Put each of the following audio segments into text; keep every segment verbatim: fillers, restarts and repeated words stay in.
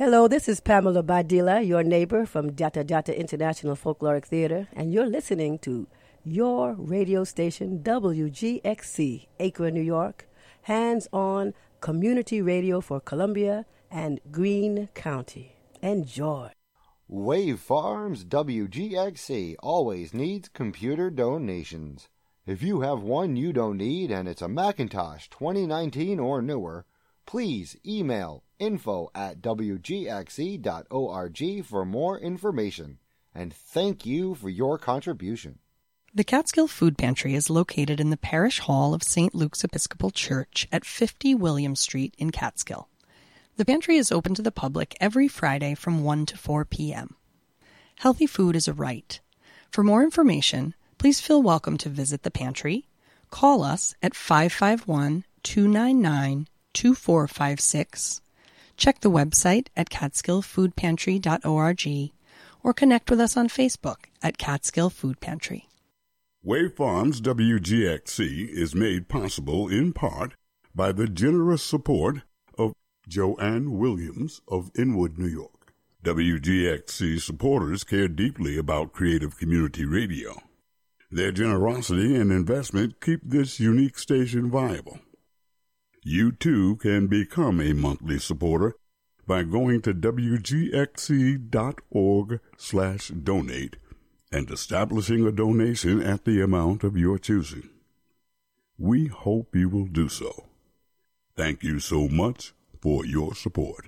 Hello, this is Pamela Badilla, your neighbor from Data Data International Folkloric Theater, and you're listening to your radio station, W G X C, Acre, New York, hands-on community radio for Columbia and Greene County. Enjoy. Wave Farms W G X C always needs computer donations. If you have one you don't need and it's a Macintosh twenty nineteen or newer, please email info at w g x c dot org for more information. And thank you for your contribution. The Catskill Food Pantry is located in the Parish Hall of Saint Luke's Episcopal Church at fifty William Street in Catskill. The pantry is open to the public every Friday from one to four p.m. Healthy food is a right. For more information, please feel welcome to visit the pantry. Call us at five five one, two nine nine, two four five six. Check the website at catskill food pantry dot org or connect with us on Facebook at Catskill Food Pantry. Wave Farms W G X C is made possible in part by the generous support of Joanne Williams of Inwood, New York. W G X C supporters care deeply about creative community radio. Their generosity and investment keep this unique station viable. You too can become a monthly supporter by going to w g x c dot org slash donate and establishing a donation at the amount of your choosing. We hope you will do so. Thank you so much for your support.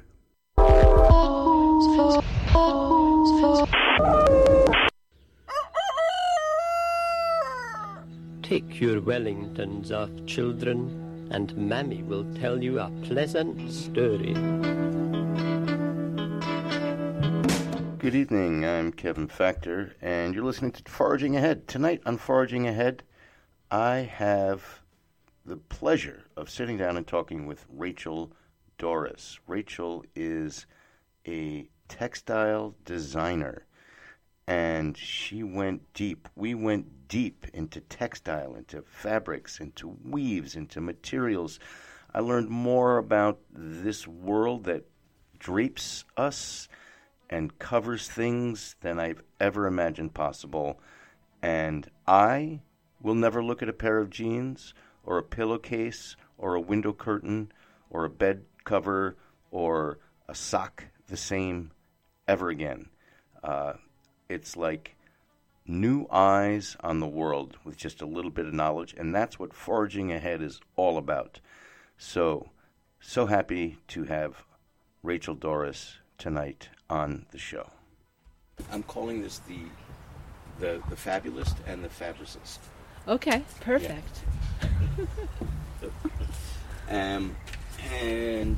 Take your Wellingtons off, children, and Mammy will tell you a pleasant story. Good evening, I'm Kevin Factor, and you're listening to Foraging Ahead. Tonight on Foraging Ahead, I have the pleasure of sitting down and talking with Rachel Doris. Rachel is a textile designer, and she went deep. We went deep into textile, into fabrics, into weaves, into materials. I learned more about this world that drapes us and covers things than I've ever imagined possible. And I will never look at a pair of jeans or a pillowcase or a window curtain or a bed cover or a sock the same ever again. Uh, it's like new eyes on the world with just a little bit of knowledge, and that's what Foraging Ahead is all about. So, so happy to have Rachel Doris tonight on the show. I'm calling this the the the fabulist and the fabricist. Okay, perfect. Yeah. um, and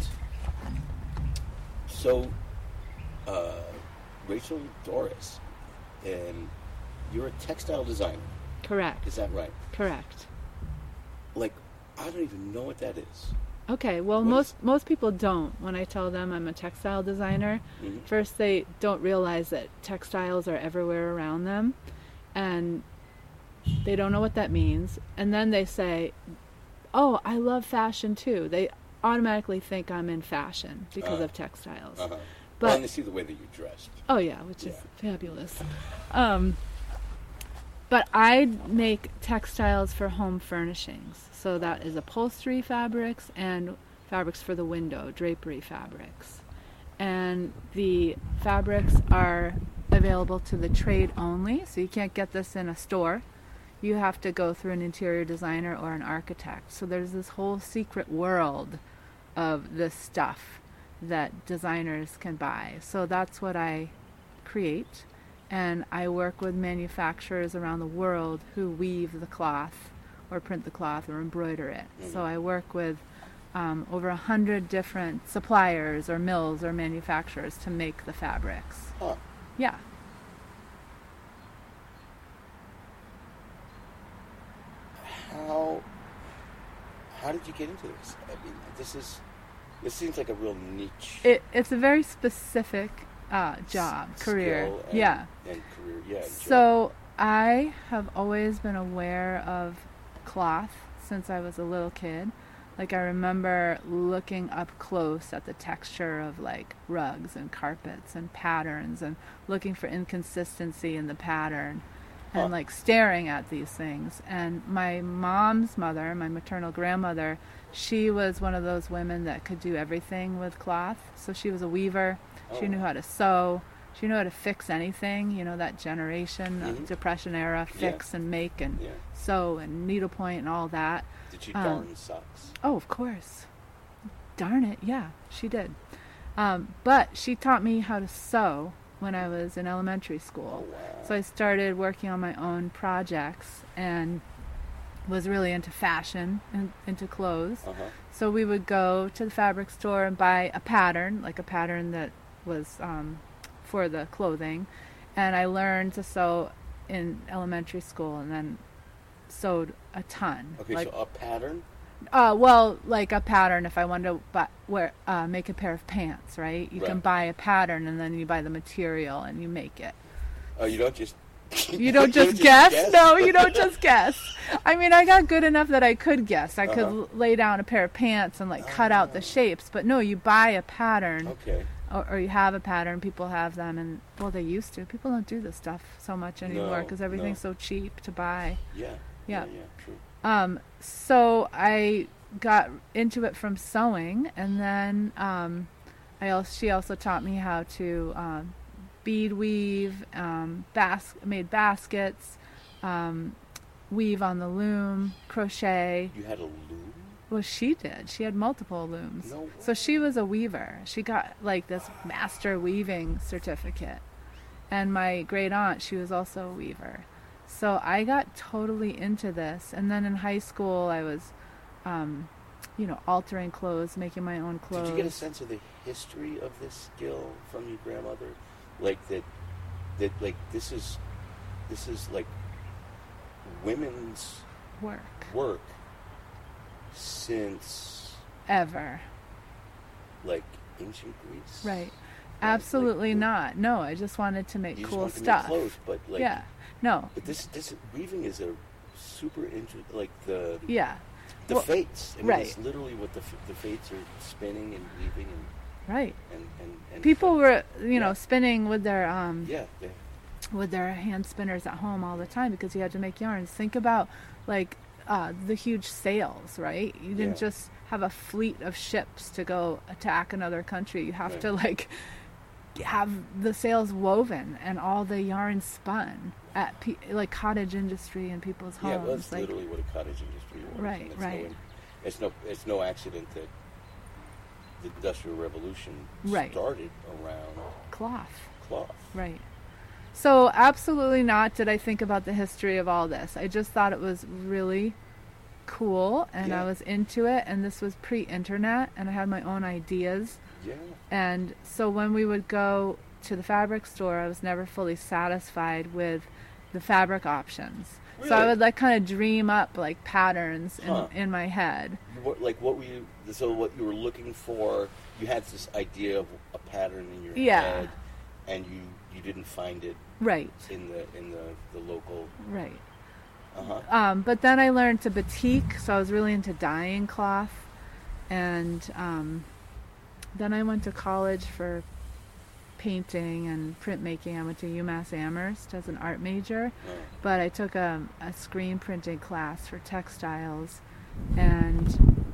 so, uh, Rachel Doris, um, you're a textile designer. Correct. Is that right? Correct. Like, I don't even know what that is. Okay, well, What most is- most people don't. When I tell them I'm a textile designer, Mhm. first they don't realize that textiles are everywhere around them, and they don't know what that means. And then they say, oh, I love fashion too. They automatically think I'm in fashion because Uh, of textiles. Uh-huh. But Well, and they see the way that you dressed. oh yeah, which is Yeah. fabulous. Um, but I make textiles for home furnishings. So that is upholstery fabrics and fabrics for the window, drapery fabrics. And the fabrics are available to the trade only, so you can't get this in a store. You have to go through an interior designer or an architect. So there's this whole secret world of this stuff that designers can buy. So that's what I create. And I work with manufacturers around the world who weave the cloth or print the cloth or embroider it. Mhm. So I work with um, over a hundred different suppliers or mills or manufacturers to make the fabrics. Huh. Yeah. How how did you get into this? I mean, this is this seems like a real niche It, it's a very specific uh, job, s- career. skill and, yeah. and career. Yeah. and job. So I have always been aware of cloth since I was a little kid. Like I remember looking up close at the texture of like rugs and carpets and patterns and looking for inconsistency in the pattern and Huh. like staring at these things. And my mom's mother, my maternal grandmother, she was one of those women that could do everything with cloth. So she was a weaver. She Oh. knew how to sew. She knew how to fix anything, you know, that generation Mhm. of Depression era, fix and make and Yeah. sew and needlepoint and all that. Did she Um, darn socks? Oh, of course. Darn it, yeah, she did. Um, but she taught me how to sew when I was in elementary school. Oh, wow. So I started working on my own projects and was really into fashion and into clothes. Uh-huh. So we would go to the fabric store and buy a pattern, like a pattern that was um, for the clothing. And I learned to sew in elementary school and then sewed a ton. Okay, like, so a pattern? uh, well, like a pattern. If I wanted to buy, wear, uh, make a pair of pants, right? You can Right. buy a pattern and then you buy the material and you make it. Oh, you don't just... You don't just guess? No, you don't just guess. I mean, I got good enough that I could guess. I could Uh-huh. l- lay down a pair of pants and like cut out the shapes. But no, you buy a pattern, Okay. or, or you have a pattern. People have them, and well, they used to. People don't do this stuff so much anymore No, because everything's no. so cheap to buy. Yeah. Yeah. Yeah, yeah, true. Um, so I got into it from sewing, and then um, I also, she also taught me how to um, bead weave, um, bas- made baskets, um, weave on the loom, crochet. You had a loom? Well, she did. She had multiple looms. No So she was a weaver. She got like this master weaving certificate. And my great aunt, she was also a weaver. So I got totally into this. And then in high school, I was, um, you know, altering clothes, making my own clothes. Did you get a sense of the history of this skill from your grandmother? Like that, that like this is, this is like women's Work. work since Ever. like ancient Greece. Right. Like, Absolutely like, not. No, I just wanted to make You just cool wanted to make stuff. clothes, but like, yeah. No. But this, this weaving is a super interesting. Like the Yeah. the Well, fates. I mean, right. It's literally what the f- the fates are spinning and weaving and Right. and and, and People were, you know, Yeah. spinning with their um Yeah. yeah. with their hand spinners at home all the time because you had to make yarns. Think about like uh, the huge sails, right? You didn't Yeah. just have a fleet of ships to go attack another country. You have Right. to like have the sails woven and all the yarn spun at pe- like cottage industry in people's Yeah, homes. well, that's like, literally what a cottage industry was. Right, and it's right. No, it's no, it's no accident that the Industrial Revolution Right. started around cloth. cloth. Right. So absolutely not did I think about the history of all this. I just thought it was really cool and Yeah. I was into it, and this was pre-internet and I had my own ideas. Yeah. And so when we would go to the fabric store, I was never fully satisfied with the fabric options. So I Really? would like kind of dream up like patterns Huh. in, in my head. What, like what were you? So what you were looking for? You had this idea of a pattern in your Yeah. head, and you you didn't find it Right, in the in the, the local. right. Uh huh. Um, but then I learned to batik, so I was really into dyeing cloth. And um, then I went to college for painting and printmaking. I went to UMass Amherst as an art major, but I took a, a screen printing class for textiles, and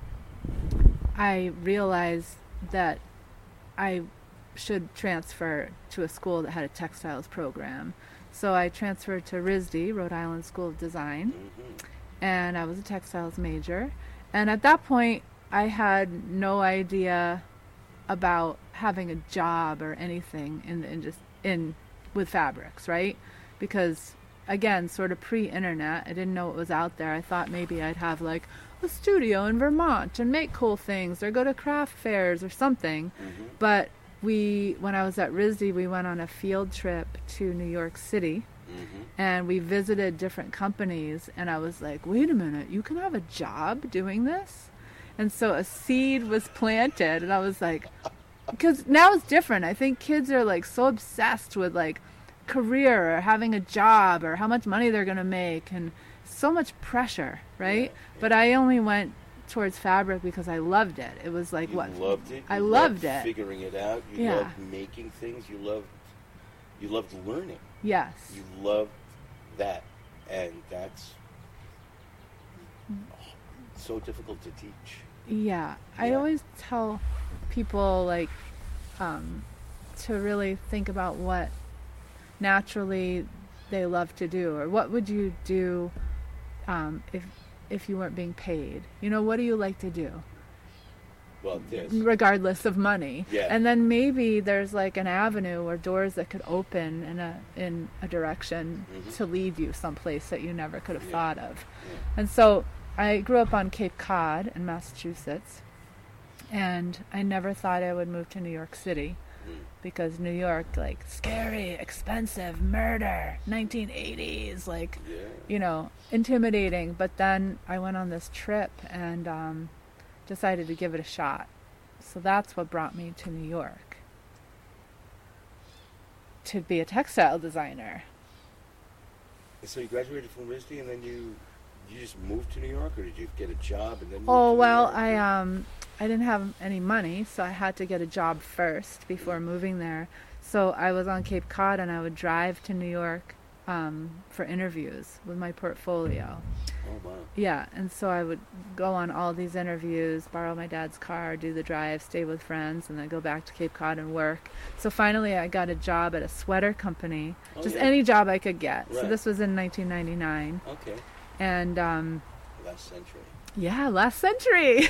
I realized that I should transfer to a school that had a textiles program. So I transferred to R I S D, Rhode Island School of Design, Mm-hmm. and I was a textiles major. And at that point, I had no idea about having a job or anything in the indus- in with fabrics, right? Because again, sort of pre-internet, I didn't know what was out there. I thought maybe I'd have like a studio in Vermont and make cool things or go to craft fairs or something. Mm-hmm. But we, when I was at R I S D, we went on a field trip to New York City. Mm-hmm. And we visited different companies, and I was like, wait a minute, you can have a job doing this? And so a seed was planted, and I was like, because now it's different. I think kids are like so obsessed with like career or having a job or how much money they're going to make, and so much pressure, right? Yeah, yeah. But I only went towards fabric because I loved it. It was like You what loved it. I You loved it. Figuring it out. You Yeah. loved making things. You loved. You loved learning. Yes. You loved that, and that's so difficult to teach. Yeah, I Yeah. always tell people like um, to really think about what naturally they love to do, or what would you do um, if if you weren't being paid. You know, what do you like to do? Well, this. Regardless of money. Yeah. And then maybe there's like an avenue or doors that could open in a in a direction Mhm. to lead you someplace that you never could have Yeah. thought of. Yeah. And so I grew up on Cape Cod in Massachusetts, and I never thought I would move to New York City Mm. because New York, like, scary, expensive, murder, nineteen eighties, like, Yeah. you know, intimidating. But then I went on this trip and um, decided to give it a shot. So that's what brought me to New York, to be a textile designer. So you graduated from R I S D, and then you you just moved to New York, or did you get a job and then? Move Oh to New well, York? I um I didn't have any money, so I had to get a job first before moving there. So I was on Cape Cod, and I would drive to New York um, for interviews with my portfolio. Oh wow. Yeah, and so I would go on all these interviews, borrow my dad's car, do the drive, stay with friends, and then go back to Cape Cod and work. So finally I got a job at a sweater company, Oh, just yeah. any job I could get. So Right. this was in nineteen ninety-nine. Okay. And um, Last century. yeah, last century.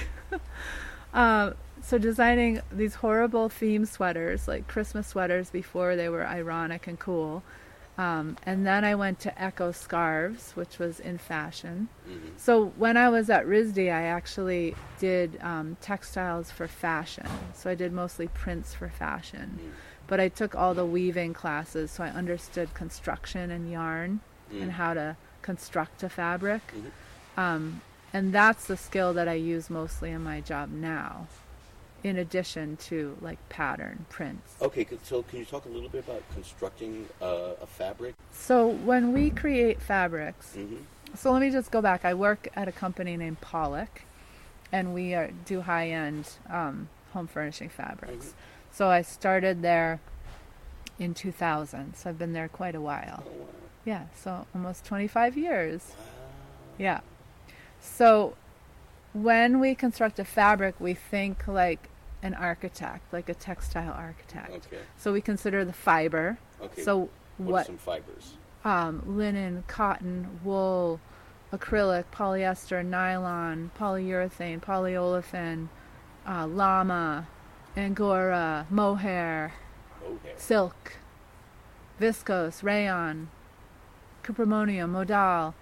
uh, so designing these horrible theme sweaters, like Christmas sweaters before they were ironic and cool. Um, and then I went to Echo Scarves, which was in fashion. Mm-hmm. So when I was at R I S D, I actually did um, textiles for fashion. So I did mostly prints for fashion. Mm. But I took all the weaving classes, so I understood construction and yarn Mm. and how to construct a fabric. Mhm. Um, and that's the skill that I use mostly in my job now, in addition to like pattern prints. Okay, c- so can you talk a little bit about constructing uh, a fabric? So when we create fabrics, Mm-hmm. so let me just go back. I work at a company named Pollock, and we are, do high-end um, home furnishing fabrics. Mhm. So I started there in two thousand, so I've been there quite a while. Oh wow. Yeah, so almost twenty-five years. Wow. Yeah. So when we construct a fabric, we think like an architect, like a textile architect. Okay. So we consider the fiber. Okay. So what, are what some fibers? um, linen, cotton, wool, acrylic, polyester, nylon, polyurethane, polyolefin, uh, llama, angora, mohair, Okay. silk, viscose, rayon, cuprimonium, modal.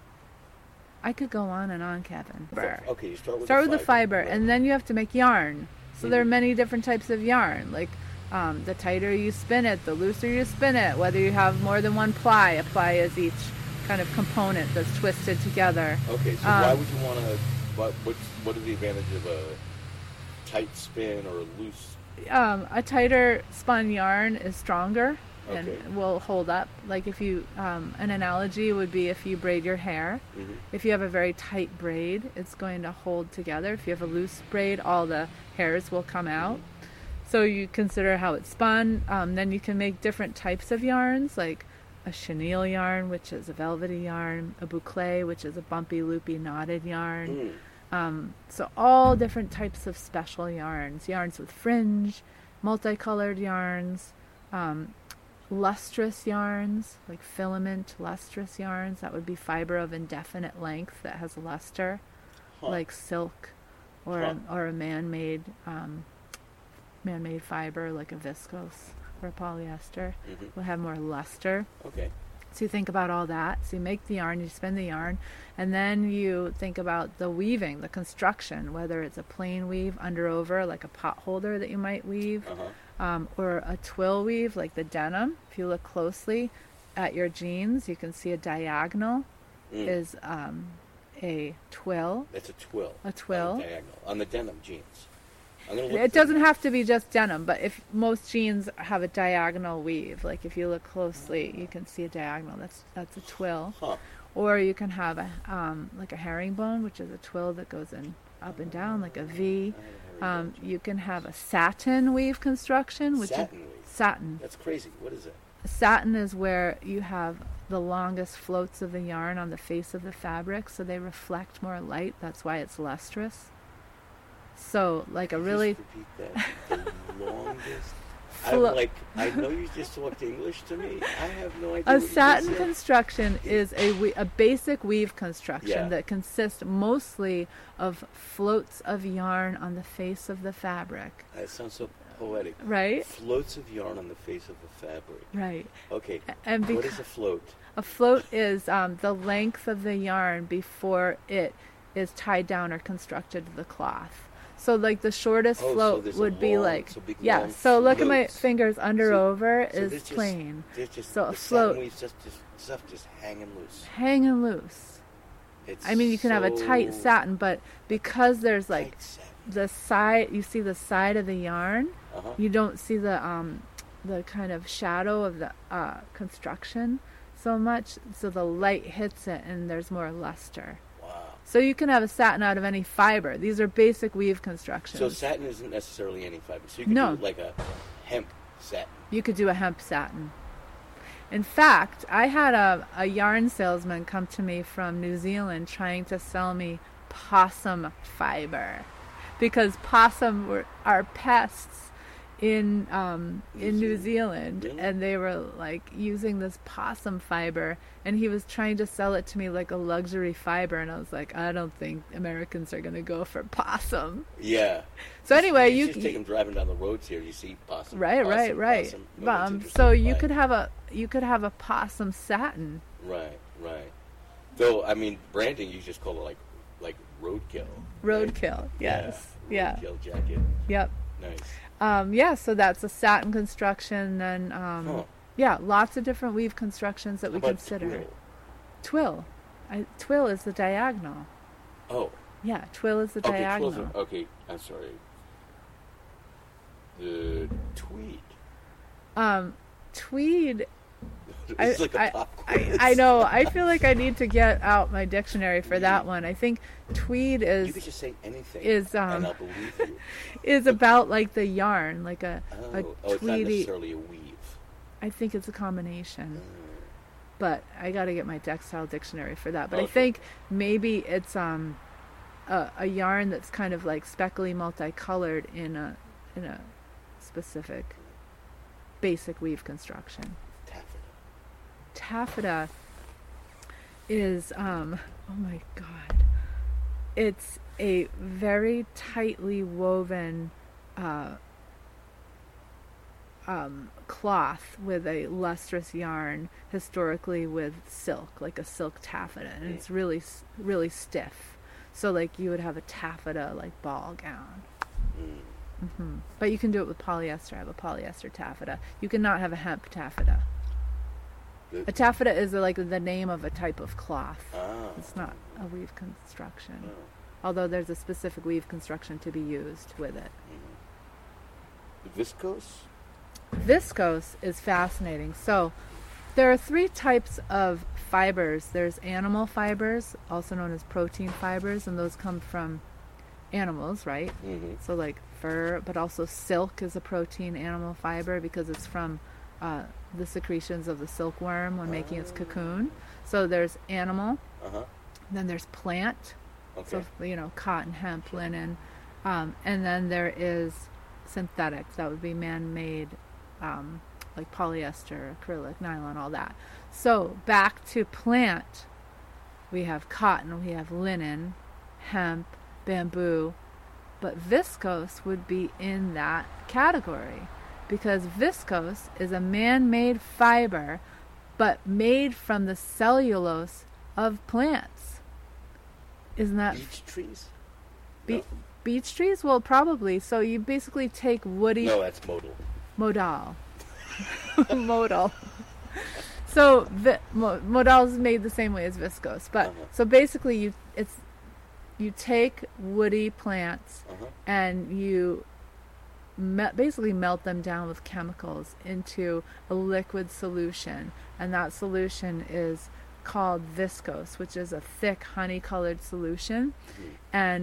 I could go on and on, Kevin. Okay, you start with Start the with the fiber, right. and then you have to make yarn. So there are Mhm. many different types of yarn. Like um, the tighter you spin it, the looser you spin it. Whether you have more than one ply, a ply is each kind of component that's twisted together. Okay, so why um, would you want to? What what's, what are the advantages of a tight spin or a loose? Um, a tighter spun yarn is stronger and Okay. will hold up. Like if you, um, an analogy would be if you braid your hair. Mm-hmm. If you have a very tight braid, it's going to hold together. If you have a loose braid, all the hairs will come out. So you consider how it's spun. Um, then you can make different types of yarns, like a chenille yarn, which is a velvety yarn, a boucle, which is a bumpy, loopy, knotted yarn. Mm. Um, so all different types of special yarns, yarns with fringe, multicolored yarns, um, lustrous yarns, like filament lustrous yarns. That would be fiber of indefinite length that has luster, Huh. like silk, or Huh. a, or a man-made um, man-made fiber like a viscose or a polyester Mhm. will have more luster. Okay. So you think about all that. So you make the yarn, you spin the yarn, and then you think about the weaving, the construction, whether it's a plain weave under over, like a pot holder that you might weave, Uh-huh. um, or a twill weave, like the denim. If you look closely at your jeans, you can see a diagonal Mm. is um, a twill. That's a twill. A twill. On the diagonal. On the denim jeans. I'm gonna look It through- doesn't have to be just denim, but if most jeans have a diagonal weave, like if you look closely, you can see a diagonal. That's that's a twill. Huh. Or you can have a um, like a herringbone, which is a twill that goes in up and down like a V. Um, you can have a satin weave construction, which Satin is weave? satin. That's crazy. What is it? Satin is where you have the longest floats of the yarn on the face of the fabric, so they reflect more light. That's why it's lustrous. So, like a Can you really just repeat that? The longest. I'm Flo- like, I know you just talked English to me. I have no idea. a what you satin just said. construction is a we- a basic weave construction Yeah. that consists mostly of floats of yarn on the face of the fabric. That sounds so poetic. Right? Floats of yarn on the face of the fabric. Right. Okay. And what beca- is a float? A float is um, the length of the yarn before it is tied down or constructed to the cloth. So, like the shortest Oh, so float there's a would be long- like, so big, yeah. long So look at my floats. fingers under So- over So is there's just- plain, There's just So a the float- satin weave's just, just stuff just hanging loose. hanging loose. It's I mean, you can have a tight so satin, but because there's like tight satin. the side, you see the side of the yarn. Uh-huh. You don't see the um, the kind of shadow of the uh, construction so much, so the light hits it and there's more luster. Wow. So you can have a satin out of any fiber. These are basic weave constructions. So satin isn't necessarily any fiber. So you can No. do like a hemp satin. You could do a hemp satin. In fact, I had a, a yarn salesman come to me from New Zealand trying to sell me possum fiber, because possum were, are pests in um, in New Zealand, Really? and they were like using this possum fiber, and he was trying to sell it to me like a luxury fiber, and I was like, I don't think Americans are going to go for possum. Yeah. So anyway, you, you just take them driving down the roads here. You see possum. right, possum, right, right. Possum. Oh, that's Um, interesting. so you Right. could have a you could have a possum satin. Right, right. Though I mean, branding, you just call it like like roadkill. right? Roadkill, yes, Yeah. yeah, Roadkill jacket. yep. Nice. Um, yeah, so that's a satin construction, and um, Huh. yeah, lots of different weave constructions that How we about consider. twill? Twill, I, twill is the diagonal. Oh. Yeah, twill is the Okay. diagonal. twills are- okay. I'm sorry. The tweed. Um, tweed. I, It's like a I, pop I, quiz. I know. I feel like I need to get out my dictionary for that one. I think tweed You is could just say anything, is, um, and I'll believe you. is about like the yarn, like a Oh, a oh it's not tweedy. necessarily a weave. I think it's a combination. Mm. But I got to get my textile dictionary for that. But I Okay. think maybe it's um a, a yarn that's kind of like speckly multicolored in a in a specific basic weave construction. Taffeta. Taffeta is um oh my god. It's a very tightly woven uh um, cloth with a lustrous yarn, historically with silk, like a silk taffeta, and it's really, s- really stiff. So, like you would have a taffeta like ball gown. Mm. hmm But you can do it with polyester. I have a polyester taffeta. You cannot have a hemp taffeta. The- A taffeta is like the name of a type of cloth. Ah. It's not a weave construction, Oh. although there's a specific weave construction to be used with it. The viscose. Viscose is fascinating. So there are three types of fibers. There's animal fibers, also known as protein fibers, and those come from animals, right? Mm-hmm. So like fur, but also silk is a protein animal fiber because it's from uh, the secretions of the silkworm when making its cocoon. So there's animal, Uh huh. then there's plant, Okay. so you know, cotton, hemp, linen, um, and then there is synthetic. That would be man-made, um, like polyester, acrylic, nylon, all that. So back to plant, we have cotton, we have linen, hemp, bamboo, but viscose would be in that category because viscose is a man-made fiber, but made from the cellulose of plants. Isn't that Beech trees. Be- No. beech trees? Well, probably. So you basically take woody No, that's modal. modal, modal. So vi- mo- modal is made the same way as viscose, but Uh-huh. so basically you it's you take woody plants Uh huh. and you me- basically melt them down with chemicals into a liquid solution, and that solution is called viscose, which is a thick honey-colored solution. Mhm. And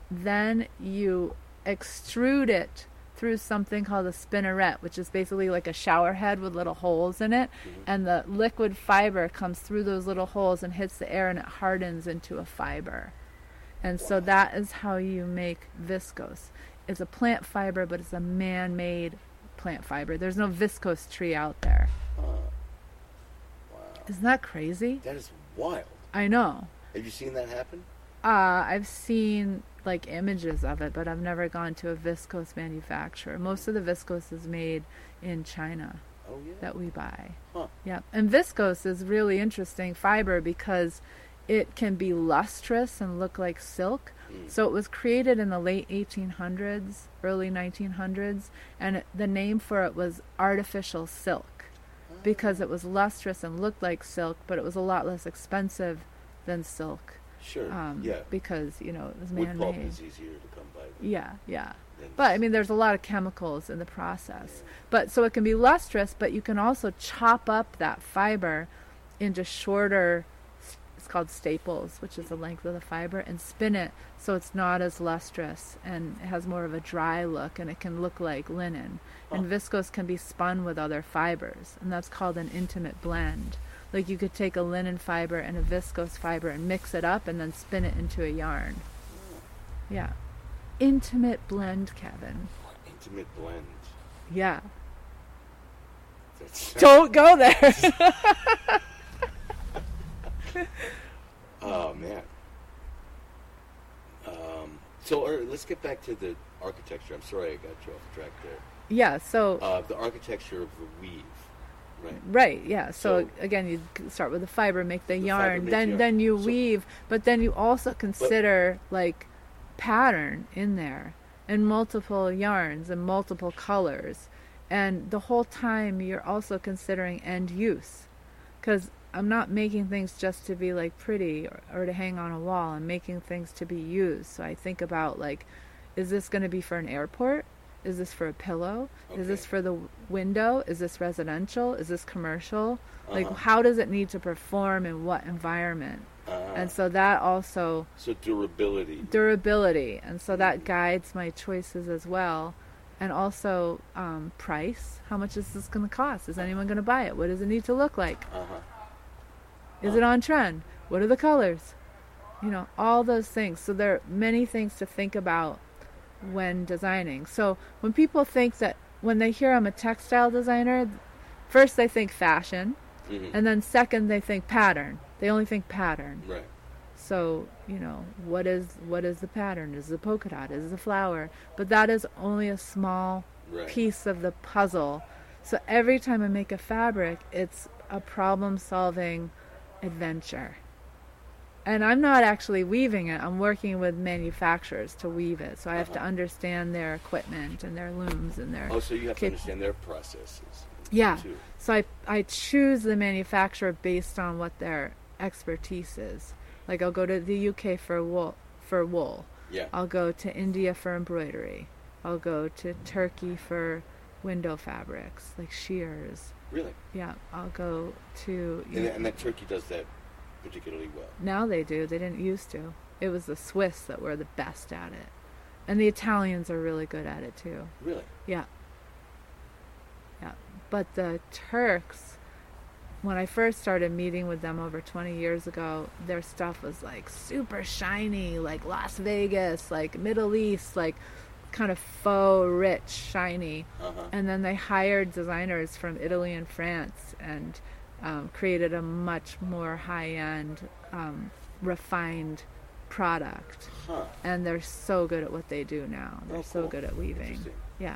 then you extrude it through something called a spinneret, which is basically like a shower head with little holes in it, mm-hmm. and the liquid fiber comes through those little holes and hits the air, and it hardens into a fiber. And wow. so that is how you make viscose. It's a plant fiber, but it's a man-made plant fiber. There's no viscose tree out there. Uh, wow. Isn't that crazy? That is wild. I know. Have you seen that happen? Uh, I've seen like images of it, but I've never gone to a viscose manufacturer. Most of the viscose is made in China. Oh, yeah? That we buy. Huh. Yeah, and viscose is really interesting fiber because it can be lustrous and look like silk. Mm. So it was created in the late eighteen hundreds, early nineteen hundreds, and it, the name for it was artificial silk oh. because it was lustrous and looked like silk, but it was a lot less expensive than silk. Sure. Um, yeah. Because, you know, it was Wood man-made. pulp is easier to come by. Yeah, yeah. But I mean, there's a lot of chemicals in the process. But so it can be lustrous, but you can also chop up that fiber into shorter, it's called staples, which is the length of the fiber, and spin it so it's not as lustrous and it has more of a dry look, and it can look like linen. Oh. And viscose can be spun with other fibers, and that's called an intimate blend. Like you could take a linen fiber and a viscose fiber and mix it up and then spin it into a yarn. Yeah. Intimate blend, Kevin. Intimate blend. Yeah. That's Don't go there. Oh, man. Um, so uh, let's get back to the architecture. I'm sorry I got you off track there. Yeah, so... Uh, the architecture of the weave. Right. Right, yeah. So, So- again, you start with the fiber, make the, The yarn, fiber makes then yarn. then you So- weave, but then you also consider like pattern in there and multiple yarns and multiple colors, and the whole time you're also considering end use, because I'm not making things just to be like pretty or, or to hang on a wall. I'm making things to be used. So I think about like, is this going to be for an airport? Is this for a pillow? Okay. Is this for the w- window? Is this residential? Is this commercial? Uh-huh. Like, how does it need to perform in what environment? Uh-huh. And so that also, So durability. durability. And so that guides my choices as well. And also um, price. How much is this going to cost? Is anyone going to buy it? What does it need to look like? Uh-huh. Is it on trend? What are the colors? You know, all those things. So there are many things to think about when designing. So when people think that, when they hear I'm a textile designer, first they think fashion, Mhm. and then second they think pattern. They only think pattern. Right. So, you know, what is what is the pattern? Is it a polka dot? Is it a flower? But that is only a small Right. piece of the puzzle. So every time I make a fabric, it's a problem-solving adventure. And I'm not actually weaving it. I'm working with manufacturers to weave it. So I have to Uh-huh. understand their equipment and their looms and their... Oh, so you have to Kit- understand their processes. Yeah. Too. So I, I choose the manufacturer based on what their expertise is. Like I'll go to the U K for wool, for wool. Yeah. I'll go to India for embroidery. I'll go to Turkey for window fabrics, like shears. Really? Yeah, I'll go to... And, that, and that Turkey does that particularly well. Now they do. They didn't used to. It was the Swiss that were the best at it. And the Italians are really good at it too. Really? Yeah. Yeah. But the Turks, when I first started meeting with them over twenty years ago, their stuff was like super shiny, like Las Vegas, like Middle East, like kind of faux rich, shiny. Uh-huh. And then they hired designers from Italy and France and um, created a much more high-end, um, refined product. Huh. And they're so good at what they do now. They're Oh, so cool. good at weaving. Interesting. Yeah.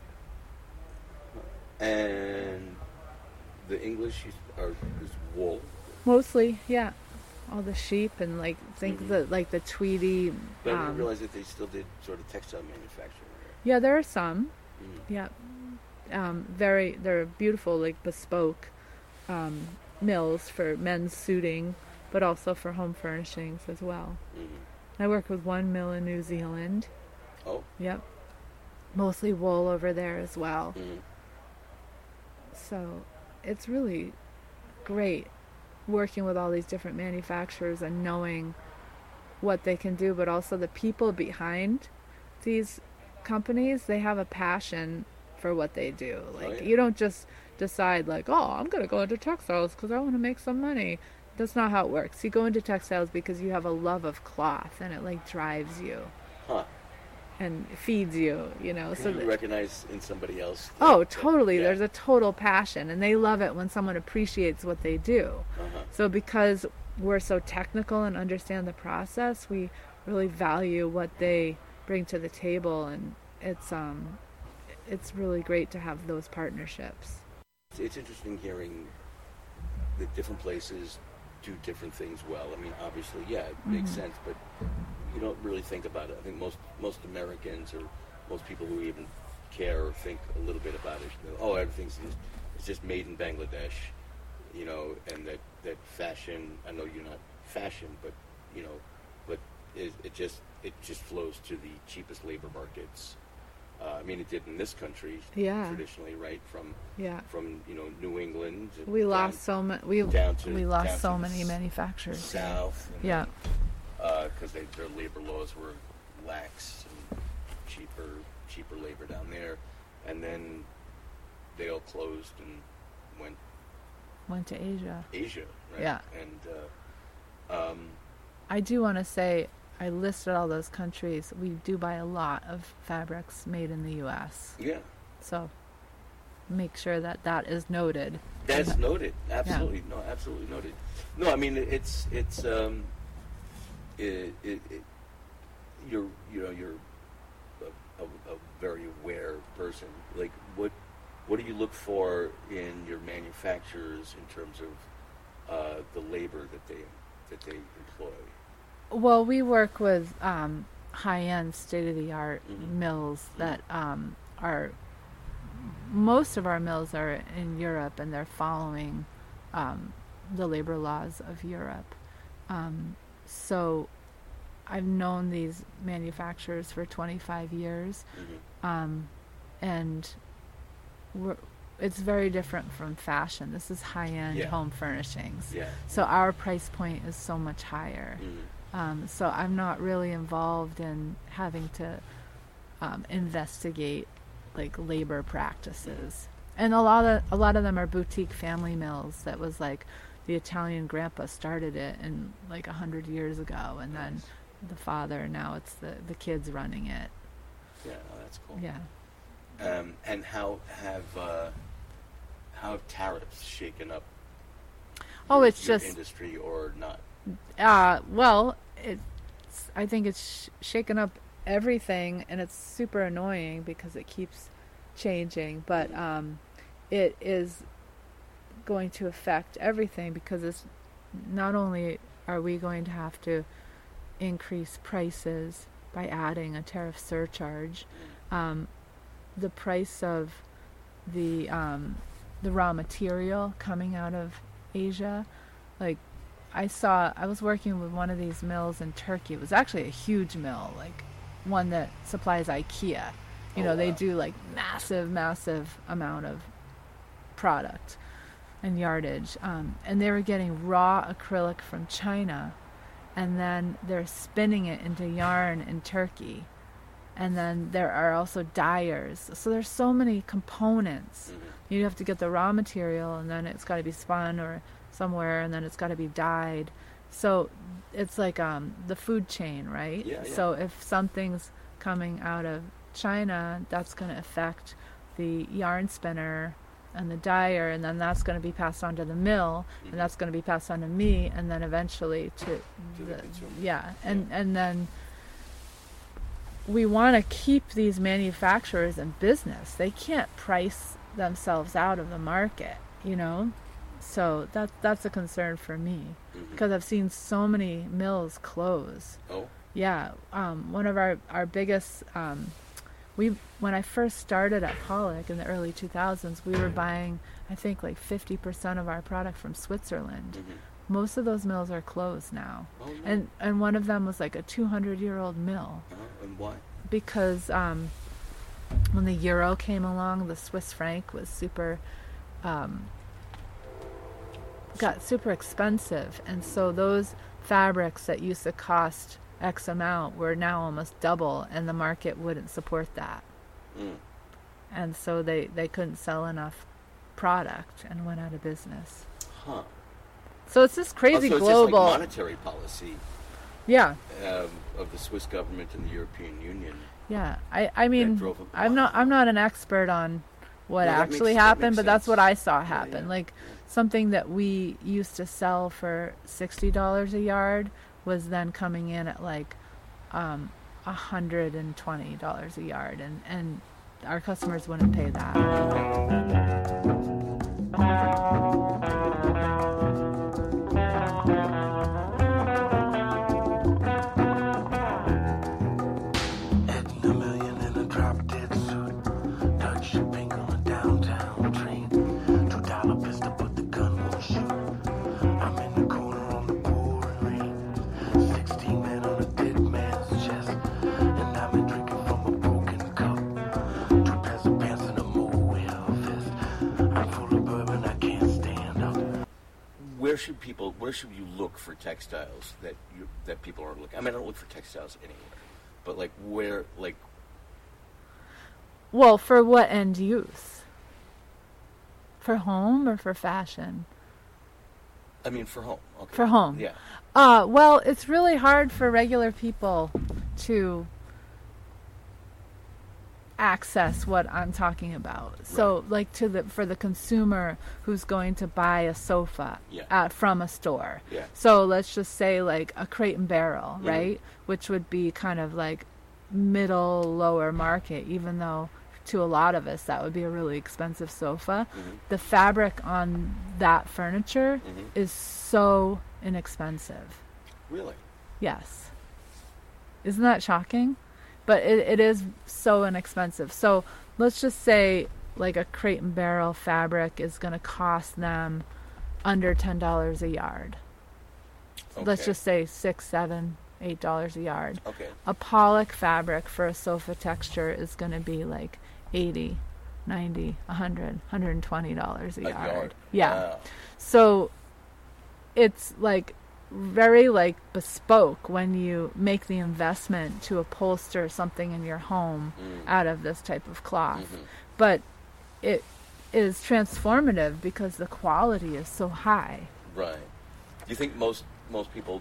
And the English is, are, is wool. Mostly, yeah. All the sheep and like think Mhm. the like the Tweety. But I didn't Um, realize that they still did sort of textile manufacturing there. yeah, there are some. Mm. Yeah. Um, very, they're beautiful, like bespoke um, mills for men's suiting, but also for home furnishings as well. Mm-hmm. I work with one mill in New Zealand. Oh. Yep. Mostly wool over there as well. Mm-hmm. So it's really great working with all these different manufacturers and knowing what they can do, but also the people behind these companies, they have a passion for what they do. Like, Oh, yeah. you don't just decide like, oh, I'm going to go into textiles because I want to make some money. That's not how it works. You go into textiles because you have a love of cloth, and it like drives you Huh. and feeds you, you know. Can So you that- recognize in somebody else? oh, that- totally. yeah. There's a total passion, and they love it when someone appreciates what they do. Uh-huh. So because we're so technical and understand the process, we really value what they bring to the table, and it's um it's really great to have those partnerships. It's, it's interesting hearing that different places do different things well. I mean, obviously, yeah, it makes Mm-hmm. sense, but you don't really think about it. I think most most Americans or most people who even care or think a little bit about it, you know, oh, everything's just, it's just made in Bangladesh, you know, and that, that fashion, I know you're not fashion, but, you know, but it, it just it just flows to the cheapest labor markets. Uh, I mean, it did in this country Yeah. traditionally, right? From Yeah. from you know New England. and We down lost so many. We down to- we down lost to so the many s- manufacturers. south. and Yeah. then, because they their labor laws were lax and cheaper cheaper labor down there, and then they all closed and went Went to Asia. Asia, right? Yeah. And uh, um, I do want to say, I listed all those countries. We do buy a lot of fabrics made in the U S yeah, So make sure that that is noted. that's noted. Absolutely, no, absolutely noted. No, I mean it- it's it's um, it, it, it you're you know you're a, a, a very aware person. Like what what do you look for in your manufacturers in terms of uh, the labor that they that they employ? Well, we work with um, high-end, state-of-the-art Mhm. mills that um, are. Most of our mills are in Europe, and they're following um, the labor laws of Europe. Um, so, I've known these manufacturers for twenty-five years, Mm-hmm. um, and we're, it's very different from fashion. This is high-end Yeah. home furnishings. Yeah. So our price point is so much higher. Mm-hmm. Um, so I'm not really involved in having to um, investigate like labor practices. And a lot of a lot of them are boutique family mills. That was like the Italian grandpa started it in like a hundred years ago, and then the father. Now it's the the kids running it. Yeah, oh, that's cool. Yeah. Um, and how have uh, how have tariffs shaken up? Oh, your- it's your just industry or not? Uh, well, it's, I think it's sh- shaken up everything, and it's super annoying because it keeps changing. But um, it is going to affect everything because it's not only are we going to have to increase prices by adding a tariff surcharge, um, the price of the um, the raw material coming out of Asia, like. I saw, I was working with one of these mills in Turkey. It was actually a huge mill, like one that supplies IKEA. You Oh, know, they wow. do like massive, massive amount of product and yardage. Um, and they were getting raw acrylic from China, and then they're spinning it into yarn in Turkey. And then there are also dyers. So there's so many components. Mm-hmm. You have to get the raw material, and then it's got to be spun or somewhere, and then it's got to be dyed. So it's like um, the food chain, right? Yeah, yeah. So if something's coming out of China, that's going to affect the yarn spinner and the dyer, and then that's going to be passed on to the mill, Mhm. and that's going to be passed on to me, and then eventually to, To the consumer. yeah, and and then we want to keep these manufacturers in business. They can't price themselves out of the market, you know. So that that's a concern for me Mhm. because I've seen so many mills close. Oh, Yeah, um, one of our our biggest um, we when I first started at Pollock in the early two thousands, we were buying I think like fifty percent of our product from Switzerland. mhm. Most of those mills are closed now, Oh, no. and and one of them was like a two hundred year old mill Uh-huh. And why? because um, when the euro came along, the Swiss franc was super um, got super expensive, and so those fabrics that used to cost X amount, we're now almost double, and the market wouldn't support that. Mm. And so they, they couldn't sell enough product and went out of business. Huh. So it's this crazy oh, so global... it's just like monetary policy yeah. um, of the Swiss government and the European Union. Yeah. I, I mean, drove up- I'm not I'm not an expert on what No, that actually makes- that happened, makes but that's sense. what I saw Yeah, happen. yeah, like yeah. something that we used to sell for sixty dollars a yard was then coming in at like um, one hundred twenty dollars a yard, and, and our customers wouldn't pay that. Edna million in a drop dead suit. Touch your pink on a downtown train. Two dollar pistol, but the gun won't shoot. I'm in the corner on the pouring rain. Sixteen men on a dead man's chest. And I've been drinking from a broken cup. Two pairs of pants and a mobile vest. I'm full of bourbon, I can't stand up. Where should people? Where should you look for textiles that you that people are looking? I mean, I don't look for textiles anywhere, but like where, like Well, for what end use? For home or for fashion? I mean, for home. Okay. For home. Yeah. Uh, well, it's really hard for regular people to access what I'm talking about. So, Right. like to the for the consumer who's going to buy a sofa Yeah. at, from a store. Yeah. So let's just say like a Crate and Barrel, Mhm. right? Which would be kind of like middle lower market, even though to a lot of us that would be a really expensive sofa. Mhm. The fabric on that furniture Mhm. is so inexpensive. Really? Yes. Isn't that shocking? But it, it is so inexpensive. So let's just say like a Crate and Barrel fabric is going to cost them under ten dollars a yard. Let's Okay. just say six, seven, eight dollars a yard. Okay. A Pollock fabric for a sofa texture is going to be like eighty, ninety, a hundred, one hundred twenty dollars a, A yard. yard. Yeah. Wow. So it's like very like bespoke when you make the investment to upholster something in your home Mm. out of this type of cloth. Mhm. But it is transformative because the quality is so high. Right. Do you think most most people?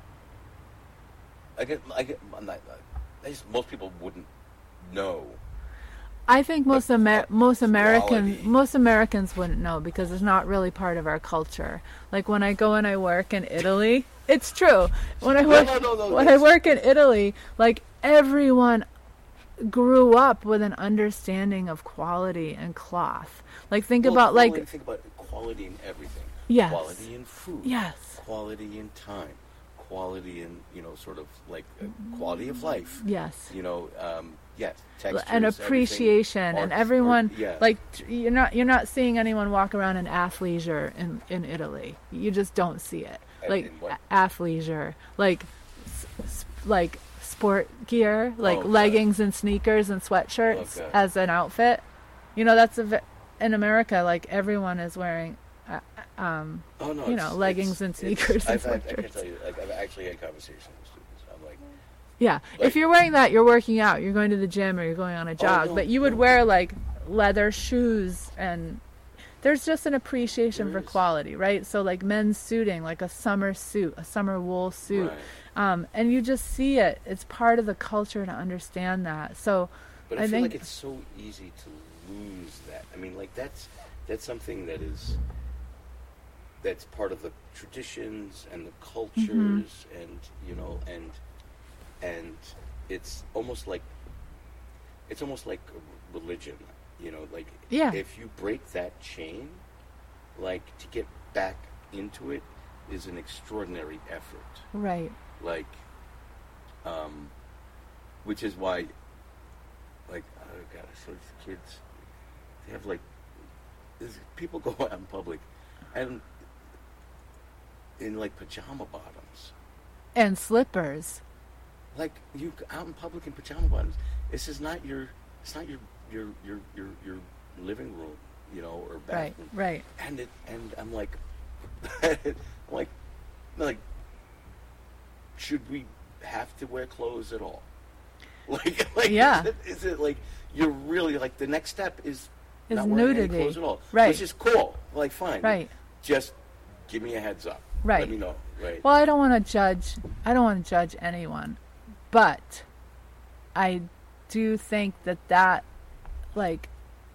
I get. I get. I'm not. I just most people wouldn't know. I think most Amer- most American quality. most Americans wouldn't know because it's not really part of our culture. Like when I go and I work in Italy, it's true. When I work no, no, no, when I that's- work in Italy, like everyone grew up with an understanding of quality and cloth. Like think Well, about quality- like think about quality in everything. Yes. Quality in food. yes, Quality in time. Quality in you know sort of like uh, quality of life. yes. You know. Um, yes. Textures, And everything, appreciation art- and everyone art- yeah. like t- you're not you're not seeing anyone walk around in athleisure in in Italy. You just don't see it. And- Like in what? a- athleisure, like s- s- like sport gear, like Oh, God. leggings and sneakers and sweatshirts Oh, God. as an outfit. You know, that's a ve- in America like everyone is wearing uh, um Oh no, you it's- know, leggings it's- and it's- sneakers and I've had, I can sweatshirts. tell you, like I've actually had conversations with students. I'm like, Yeah, Like- if you're wearing that, you're working out. You're going to the gym or you're going on a jog. no, but you would no. wear like leather shoes, and there's just an appreciation There for is. quality, right? So like men's suiting, like a summer suit, a summer wool suit, right. um, and you just see it. It's part of the culture to understand that. So But I, I feel think like it's so easy to lose that. I mean, like that's that's something that is that's part of the traditions and the cultures, Mm-hmm. and you know, and and it's almost like it's almost like a religion. You know, like Yeah. if you break that chain, like to get back into it is an extraordinary effort. right, Like, um, which is why, like, oh god, so these kids, they have like, this, people go out in public, and in like pajama bottoms, and slippers. like you out in public in pajama bottoms. This is not your, it's not your your your your, your living room, you know, or Right, bathroom. right. And it, and I'm like, I'm like, like, should we have to wear clothes at all? Like, like Yeah. is, it, is it like you're really like the next step is Is not wearing nudity. any clothes at all, Right. Which is cool. Like, fine, Right. Just give me a heads up. Right. Let me know. Right. Well, I don't want to judge. I don't want to judge anyone, but I do think that that, like,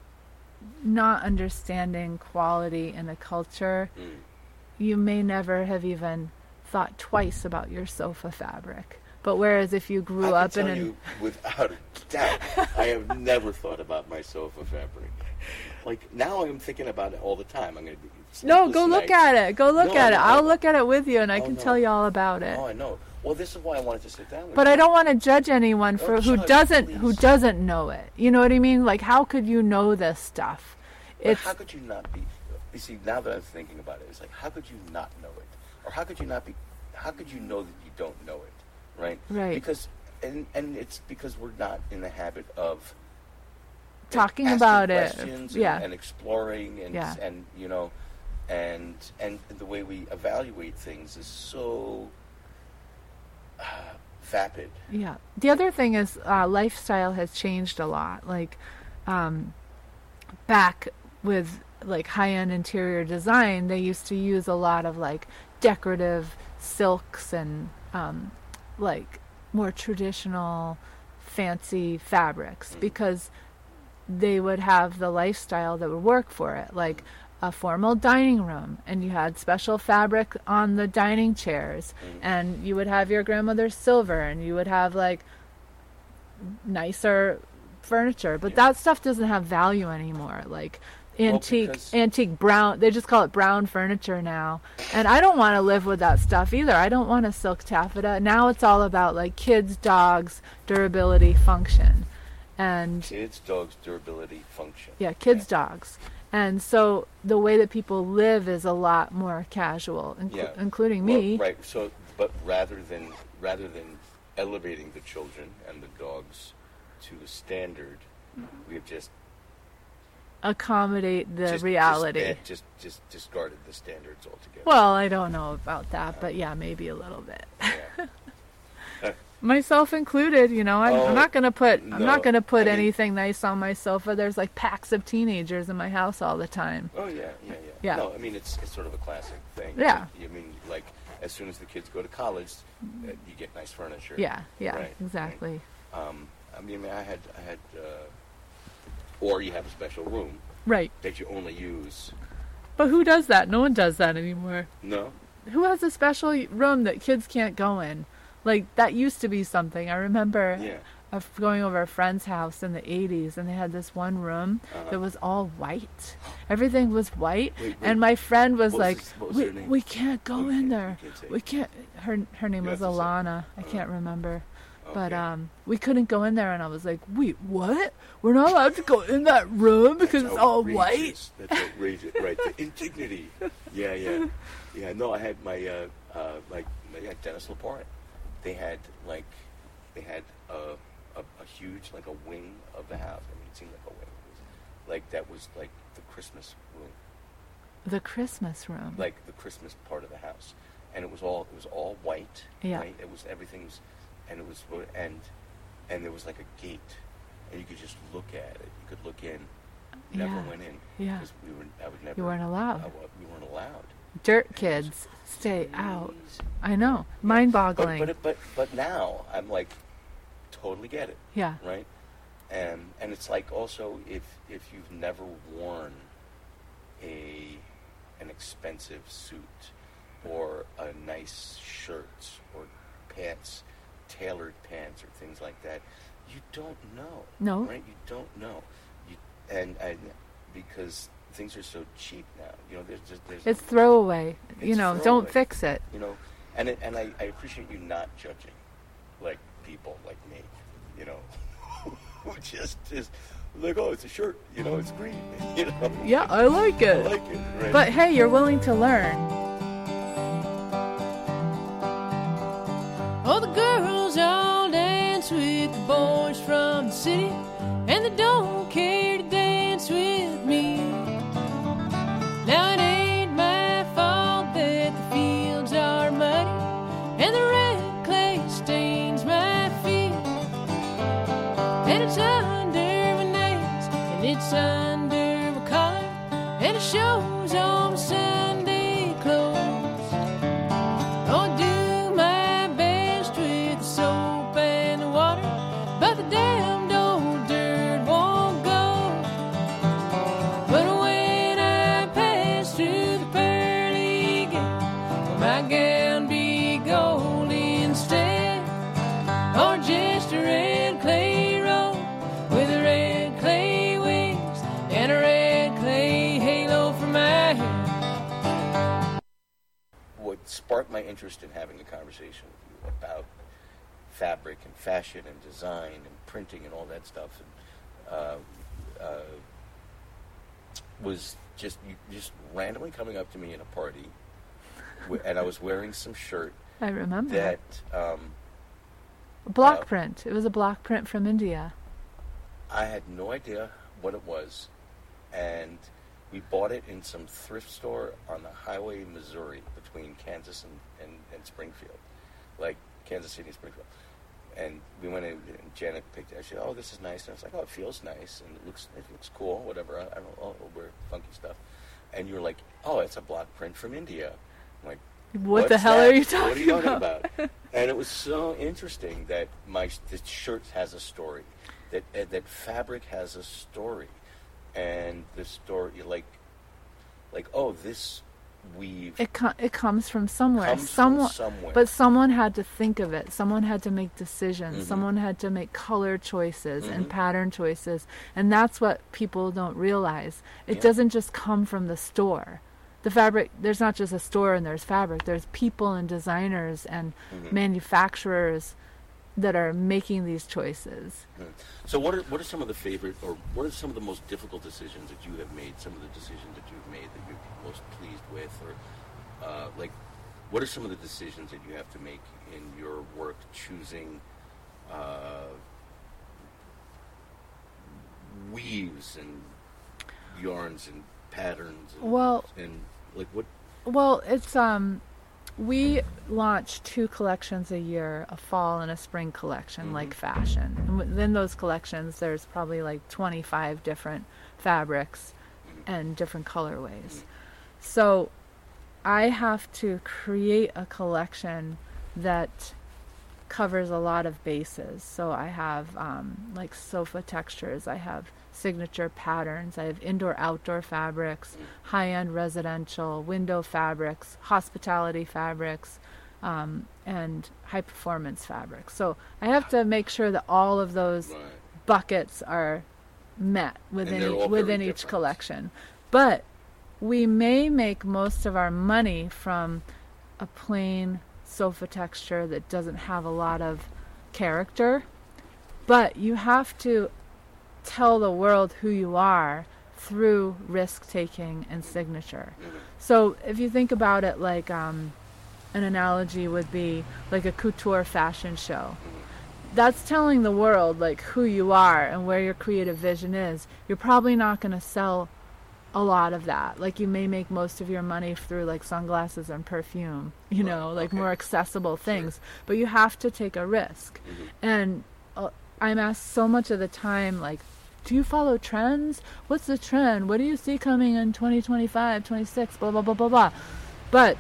not understanding quality in a culture, Mm. you may never have even thought twice about your sofa fabric. But whereas if you grew I up can in tell an you without a doubt, I have never thought about my sofa fabric. Like now, I'm thinking about it all the time. I'm going to be no, sleepless go look nights. at it. Go look No, at it. no, I'll no. look at it with you, and I Oh, can no. tell you all about it. Oh, I know. Well, this is why I wanted to sit down with But you. I don't want to judge anyone for Don't who judge, doesn't please. who doesn't know it. You know what I mean? Like, how could you know this stuff? But It's how could you not be? You see, now that I'm thinking about it, it's like, how could you not know it, or how could you not be? How could you know that you don't know it, right? Right. Because, and and it's because we're not in the habit of talking asking about it. questions Yeah. and, and exploring, and Yeah. and you know, and and the way we evaluate things is so uh, vapid. Yeah. The other thing is uh, lifestyle has changed a lot. Like um, back with like high-end interior design, they used to use a lot of like decorative silks and um, like more traditional fancy fabrics because they would have the lifestyle that would work for it. Like a formal dining room, and you had special fabric on the dining chairs, and you would have your grandmother's silver, and you would have like nicer furniture. But that stuff doesn't have value anymore. Like antique, because- antique brown. They just call it brown furniture now, and I don't want to live with that stuff either. I don't want a silk taffeta. Now it's all about like kids, dogs, durability, function, and Kids, dogs, durability, function. yeah, kids, dogs. And so the way that people live is a lot more casual, inclu- Yeah. including Well, me. right. So, but rather than rather than elevating the children and the dogs to the standard, we have just Accommodate the just, reality. Just, just just discarded the standards altogether. Well, I don't know about that, but yeah, maybe a little bit. Yeah. Myself included, you know. I'm, Oh, I'm not gonna put. I'm no, not gonna put I mean- anything nice on my sofa. There's like packs of teenagers in my house all the time. Oh yeah, yeah, yeah. Yeah. No, I mean it's it's sort of a classic thing. Yeah. I mean, like as soon as the kids go to college, uh, you get nice furniture. Yeah, yeah, Right, exactly. Um, I mean, I had I had, uh, or you have a special room Right. that you only use. But who does that? No one does that anymore. No. Who has a special room that kids can't go in? Like, that used to be something. I remember Yeah. of going over a friend's house in the eighties, and they had this one room Uh-huh. that was all white. Everything was white, Wait, wait. and my friend was What was like, this- what was we, her name? we can't go You in can't- there. you can't say. We can't. Her her name You was have to say. Alana. I Uh-huh. can't remember. But Okay. um, we couldn't go in there, and I was like, "Wait, what? We're not allowed to go in that room because That's it's all white." outrageous. That's outrageous, right? The indignity. Yeah, yeah, yeah. No, I had my uh, uh, like yeah, Dennis Laporte. They had like they had a, a a huge like a wing of the house. I mean, it seemed like a wing. It was, like that was like the Christmas room, The Christmas room. like the Christmas part of the house, and it was all it was all white. Yeah. Right? It was everything was, and it was and and there was like a gate, and you could just look at it. You could look in. Never Yeah. went in. Yeah. Because we were. I would never. You weren't allowed. I, wa- we weren't allowed. Dirt kids, stay out. I know. Mind-boggling. But, but but but now I'm like, totally get it. Yeah. Right. And and it's like also if if you've never worn a an expensive suit or a nice shirt or pants, tailored pants or things like that, you don't know. No. Right. You don't know. You and and because things are so cheap now. You know, there's just there's It's throwaway. You It's know, throwaway. don't fix it. you know, and it, and I, I appreciate you not judging, like people like me, you know, who just just like, oh, it's a shirt, you know, it's green, you know. Yeah, I like I it. like it. Right? But hey, you're willing to learn. Oh, the girls all dance with the boys from the city, and they don't care to dance with me. Now it ain't my fault that the fields are muddy and the red clay stains my gown be gold instead, or just a red clay robe with a red clay wings and a red clay halo for my hair. What sparked my interest in having a conversation with you about fabric and fashion and design and printing and all that stuff and, uh, uh, was just you just randomly coming up to me in a party, and I was wearing some shirt. I remember that. Um, block uh, print. It was a block print from India. I had no idea what it was, and we bought it in some thrift store on the highway in Missouri between Kansas and, and, and Springfield, like Kansas City and Springfield. And we went in, and Janet picked it. I said, "Oh, this is nice." And I was like, "Oh, it feels nice, and it looks it looks cool, whatever." I, I don't know, oh, we're funky stuff. And you were like, "Oh, it's a block print from India." I'm like, what the hell that? are you talking about? What are you talking about? about? And it was so interesting that my the shirt has a story, that uh, that fabric has a story, and the story, like, like oh, this weave. It com- it comes from somewhere. Comes someone, from somewhere. But someone had to think of it. Someone had to make decisions. Mm-hmm. Someone had to make color choices Mm-hmm. and pattern choices. And that's what people don't realize. It Yeah. doesn't just come from the store. The fabric, there's not just a store and there's fabric. There's people and designers and Mm-hmm. manufacturers that are making these choices. Mm. So what are what are some of the favorite, or what are some of the most difficult decisions that you have made? Some of the decisions that you've made that you're most pleased with, or uh, like, what are some of the decisions that you have to make in your work, choosing uh, weaves and yarns and patterns? And, Well, and like what? Well, it's um, we launch two collections a year, a fall and a spring collection, Mm-hmm. like fashion. And within those collections, there's probably like twenty-five different fabrics and different colorways. So I have to create a collection that covers a lot of bases. So I have um, like sofa textures, I have signature patterns, I have indoor-outdoor fabrics, high-end residential, window fabrics, hospitality fabrics, um, and high-performance fabrics. So I have to make sure that all of those Right. buckets are met within they're each, all within very each different. collection. But we may make most of our money from a plain sofa texture that doesn't have a lot of character, but you have to tell the world who you are through risk-taking and signature. So if you think about it, like um, an analogy would be like a couture fashion show. That's telling the world like who you are and where your creative vision is. You're probably not going to sell a lot of that. Like you may make most of your money through like sunglasses and perfume, you know, Right, like okay. more accessible things. But you have to take a risk. Mm-hmm. And uh, I'm asked so much of the time, like, do you follow trends? What's the trend? What do you see coming in twenty twenty-five, twenty-six, blah, blah, blah, blah, blah. But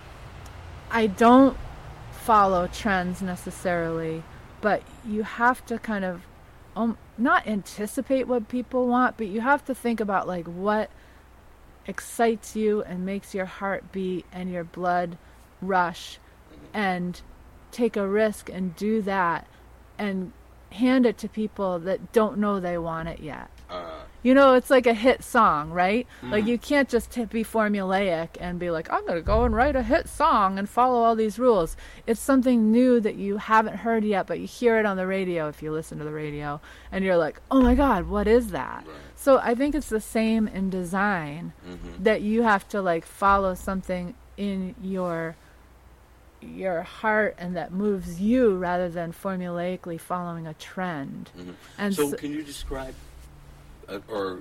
I don't follow trends necessarily, but you have to kind of um, not anticipate what people want, but you have to think about like what excites you and makes your heart beat and your blood rush, and take a risk and do that and hand it to people that don't know they want it yet. Uh, You know, it's like a hit song, right? Like you can't just t- be formulaic and be like, I'm going to go and write a hit song and follow all these rules. It's something new that you haven't heard yet, but you hear it on the radio if you listen to the radio, and you're like, oh my God, what is that? Right. So I think it's the same in design, mm-hmm. that you have to like follow something in your your heart and that moves you rather than formulaically following a trend. Mm-hmm. And so, so- can you describe, uh, or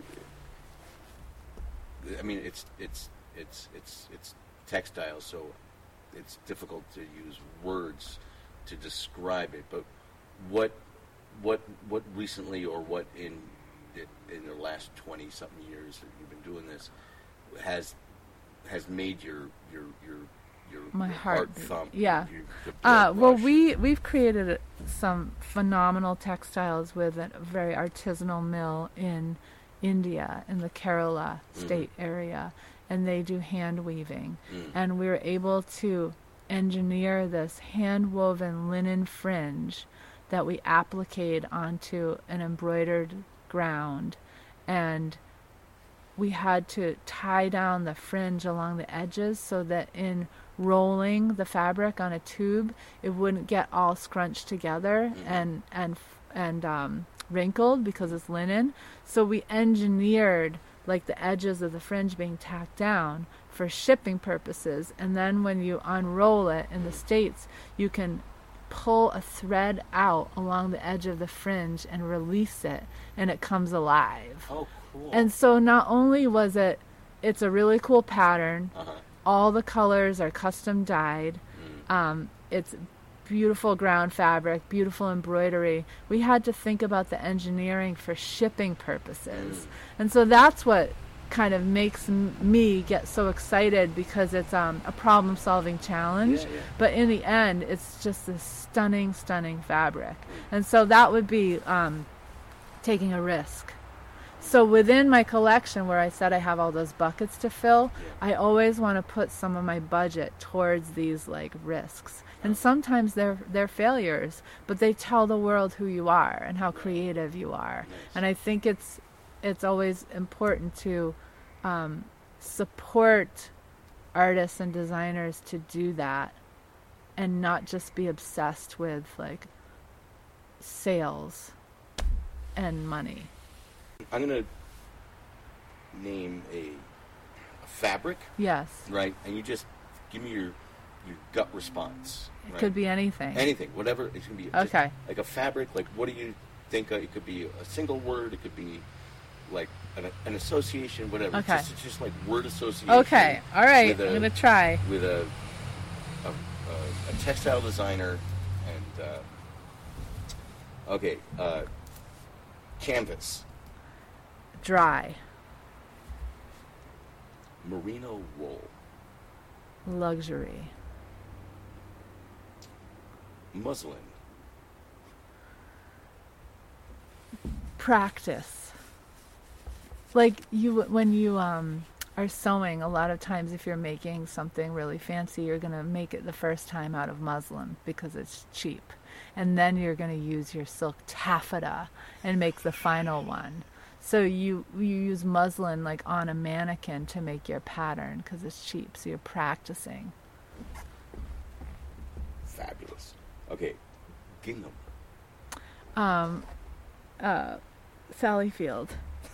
I mean, it's it's it's it's it's textile, so it's difficult to use words to describe it. But what what what recently, or what in in the last twenty something years that you've been doing this, has has made your your your your, My your heart heart beat. thump? Yeah. your- the Uh, blood well, rush? we we've created some phenomenal textiles with a very artisanal mill in India, in the Kerala state area, and they do hand weaving. Mm. And we were able to engineer this hand-woven linen fringe that we appliqued onto an embroidered ground, and we had to tie down the fringe along the edges so that in rolling the fabric on a tube, it wouldn't get all scrunched together Mm-hmm. and and and um, wrinkled because it's linen. So we engineered like the edges of the fringe being tacked down for shipping purposes, and then when you unroll it in the States, you can pull a thread out along the edge of the fringe and release it, and it comes alive. Oh, cool. And so not only was it, it's a really cool pattern. Uh-huh. All the colors are custom dyed. Mm. Um, it's beautiful ground fabric, beautiful embroidery. We had to think about the engineering for shipping purposes. Mm. And so that's what kind of makes m- me get so excited, because it's um, a problem-solving challenge. Yeah, yeah. But in the end, it's just this stunning, stunning fabric. And so that would be um, taking a risk. So within my collection, where I said I have all those buckets to fill, I always want to put some of my budget towards these like risks. And sometimes they're they're failures, but they tell the world who you are and how creative you are. And I think it's it's always important to um, support artists and designers to do that, and not just be obsessed with like sales and money. I'm going to name a, a fabric, Yes. right? And you just give me your your gut response. It right? could be anything. Anything, whatever. It's going to be just Okay. like a fabric. Like, what do you think? Uh, it could be a single word. It could be like an, an association, whatever. Okay. It's just, it's just like word association. Okay. All right. with a- I'm going to try. With a, a, a, a textile designer and, uh, okay, uh, canvas, Dry. merino wool, Luxury. muslin, Practice. Like you, when you um, are sewing, a lot of times if you're making something really fancy, you're going to make it the first time out of muslin because it's cheap. And then you're going to use your silk taffeta and make the final one. So you you use muslin like on a mannequin to make your pattern because it's cheap. So you're practicing. fabulous. Okay, gingham, Um, uh, Sally Field.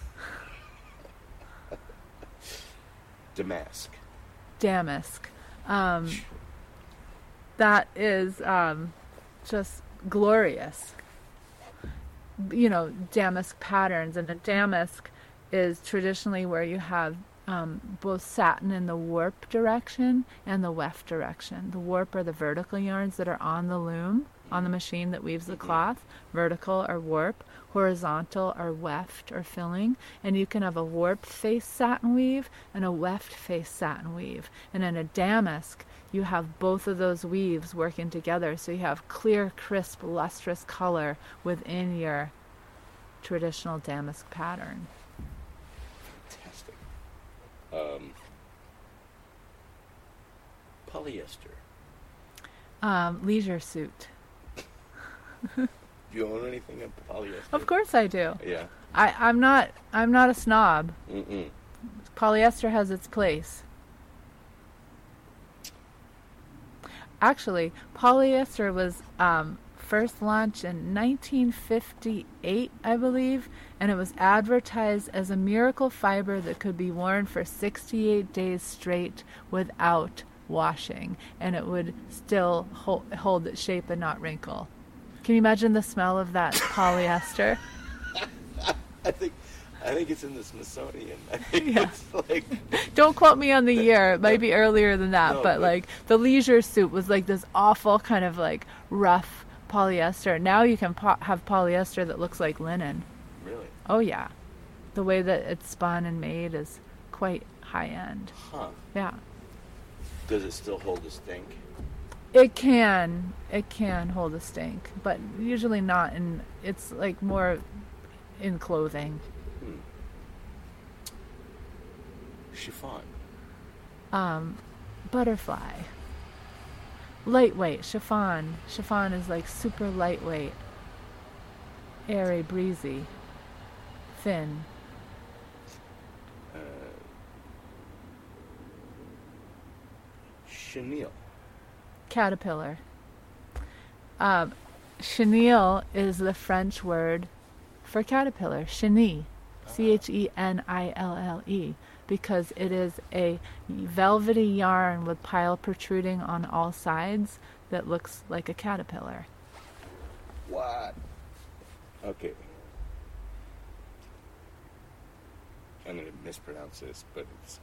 damask, Damask. Um, that is um, just glorious. You know, damask patterns. And a damask is traditionally where you have um, both satin in the warp direction and the weft direction. The warp are the vertical yarns that are on the loom, on the machine that weaves the cloth. Vertical are warp, horizontal are weft or filling. And you can have a warp face satin weave and a weft face satin weave. And in a damask, you have both of those weaves working together, so you have clear, crisp, lustrous color within your traditional damask pattern. fantastic. Um, polyester. Um, leisure suit. Do you own anything of polyester? Of course I do. Yeah. I, I'm not I'm not a snob. Mm-mm. Polyester has its place. Actually, polyester was um, first launched in nineteen fifty-eight, I believe, and it was advertised as a miracle fiber that could be worn for sixty-eight days straight without washing, and it would still hold, hold its shape and not wrinkle. Can you imagine the smell of that polyester? I think I think it's in the Smithsonian. I think Yeah. it's like Don't quote me on the year. It might be earlier than that. No, but, but- like, the leisure suit was, like, this awful kind of, like, rough polyester. Now you can po- have polyester that looks like linen. really, Oh, yeah. The way that it's spun and made is quite high-end. huh? Yeah. Does it still hold the stink? It can. It can hold a stink. But usually not in... It's, like, more in clothing. Hmm. Chiffon. Um, butterfly. Lightweight, chiffon. Chiffon is like super lightweight, airy, breezy, thin. Uh, chenille. Caterpillar. Um, chenille is the French word for caterpillar, chenille, C H E N I L L E, because it is a velvety yarn with pile protruding on all sides that looks like a caterpillar. What? Okay. I'm going to mispronounce this, but it's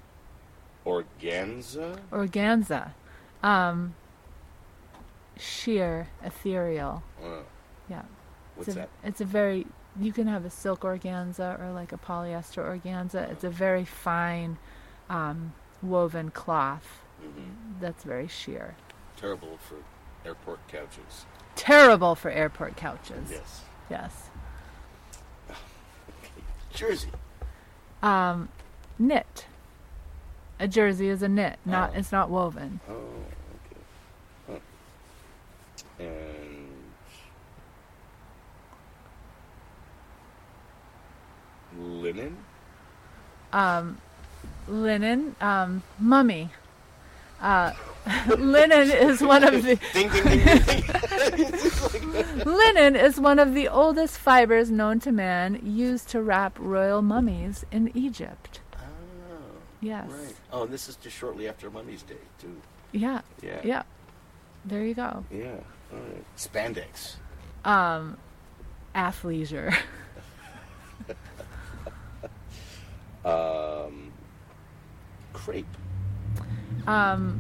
organza? Organza. Um, sheer, ethereal. Uh, Yeah. what's it's a, that? It's a very, you can have a silk organza or like a polyester organza. It's a very fine um, woven cloth Mm-hmm. that's very sheer. Terrible for airport couches. Terrible for airport couches. Yes. Yes. Jersey. Um, knit. A jersey is a knit. Not. Oh. It's not woven. Oh, okay. Huh. And linen. Um, linen. Um, mummy. Uh, linen is one of the Ding, ding, ding, ding, ding. It's just like- linen is one of the oldest fibers known to man, used to wrap royal mummies in Egypt. Oh, Yes. right. Oh, and this is just shortly after Mummy's Day, too. Yeah. Yeah. Yeah. There you go. Yeah. All right. Spandex. Um, athleisure. Um, crepe. Um,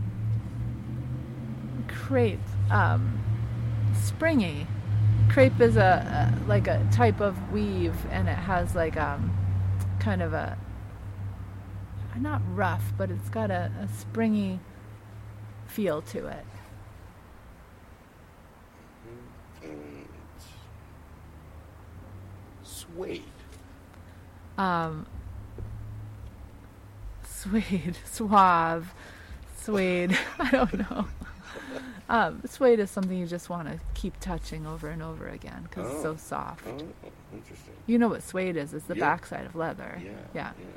crepe. Um, springy. Crepe is a, a like a type of weave, and it has like um, kind of a not rough, but it's got a, a springy feel to it. And suede. Um, suede, suave, suede. I don't know. Um, suede is something you just want to keep touching over and over again because it's so Oh. soft. Oh, interesting. You know what suede is? It's the Yeah. backside of leather. Yeah. Yeah. Yeah.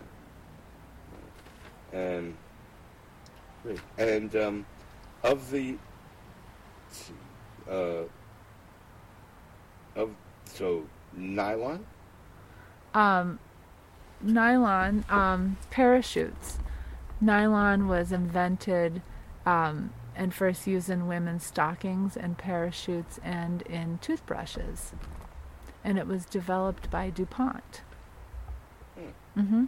And great. And um, of the let's see, uh, of so nylon. Um, nylon, um, parachutes. Nylon was invented um, and first used in women's stockings and parachutes and in toothbrushes. And it was developed by DuPont. Hmm. Mm-hmm.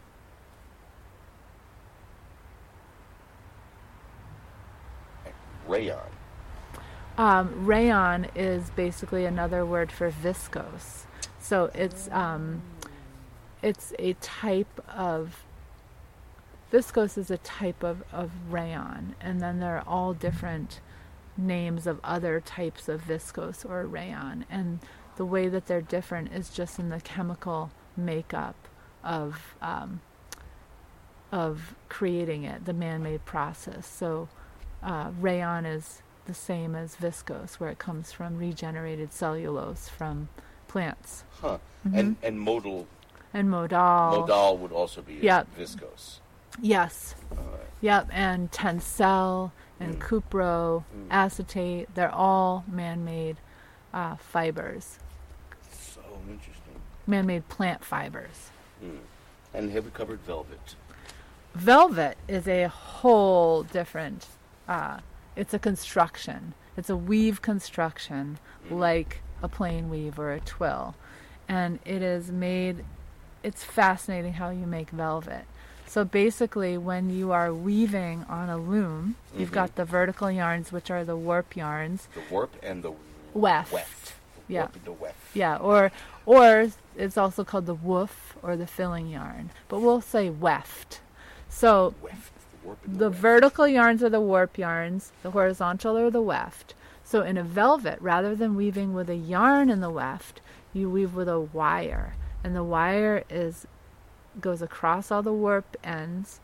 Rayon. Um, rayon is basically another word for viscose. So it's um, it's a type of viscose is a type of, of rayon, and then there are all different names of other types of viscose or rayon, and the way that they're different is just in the chemical makeup of um, of creating it, the man-made process. So uh, rayon is the same as viscose, where it comes from regenerated cellulose from plants. Huh. Mhm. And and modal And modal. modal would also be Yep. viscose. Yes. All right. Yep. And Tencel and Mm. cupro, Mm. acetate, they're all man-made uh, fibers, So interesting. man-made plant fibers. Mm. And have we covered velvet? Velvet is a whole different, uh, it's a construction. It's a weave construction Mm. like a plain weave or a twill. And it is made, it's fascinating how you make velvet. So basically when you are weaving on a loom, you've Mhm. got the vertical yarns, which are the warp yarns. The warp and the Weft. weft. The Yeah. warp and the weft. Yeah, or or it's also called the woof or the filling yarn. But we'll say weft. So Weft. The warp and the, the weft. vertical yarns are the warp yarns, the horizontal are the weft. So in a velvet, rather than weaving with a yarn in the weft, you weave with a wire. And the wire is goes across all the warp ends